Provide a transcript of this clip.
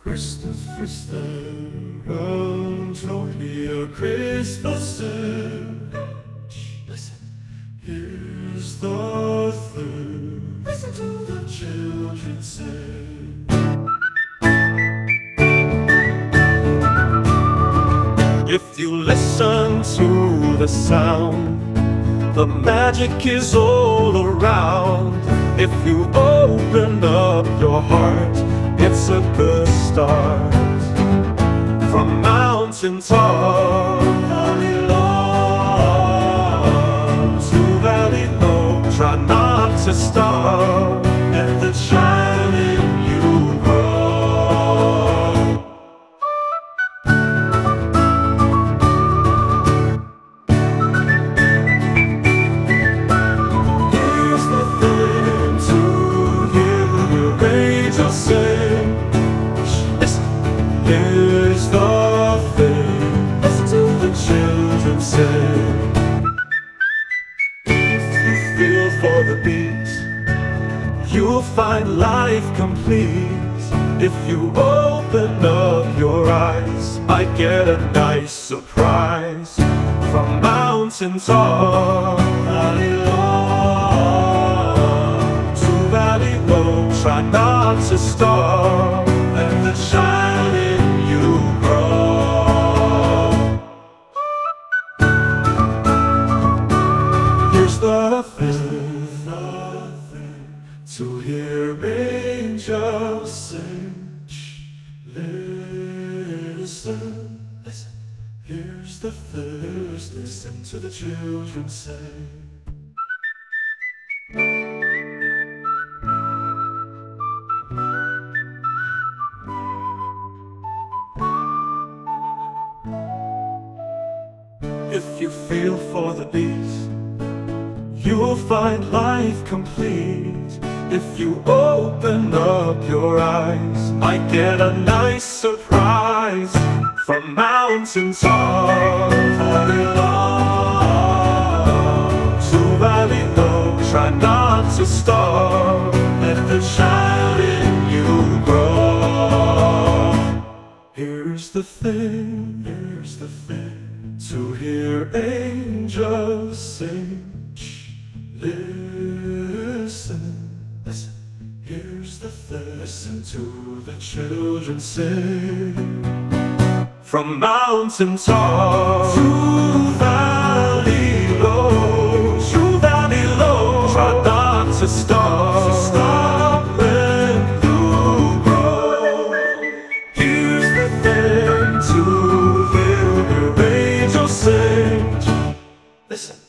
Christmas is there, until near Christmas Eve. Listen, here's the thing. Listen to the children sing. If you listen to the sound, the magic is all around. If you open up your heart, it's a good start. From mountain top, valley low, to valley low, try not to stop. Let the child in you grow. Here's the thing to hear the angels sing. Here's the thing, listen to the children sing. If you feel for the beat, you'll find life complete. If you open up your eyes, might get a nice surprise. From mountain top, valley low, to valley low, try not to stop. Let the child in you grow. Here's the thing, to hear angels sing. Listen, listen. Here's the thing, listen to the children sing. If you feel for the beat, you'll find life complete. If you open up your eyes, might get a nice surprise. From mountain top, valley low, to valley low, try not to stop. Let the child in you grow. Here's the thing, here's the thing, to hear angels sing. Listen, listen, here's the thing, listen to the children sing. From mountain top to valley low, try not to stop when you grow. Here's the thing, to hear angels sing. Listen.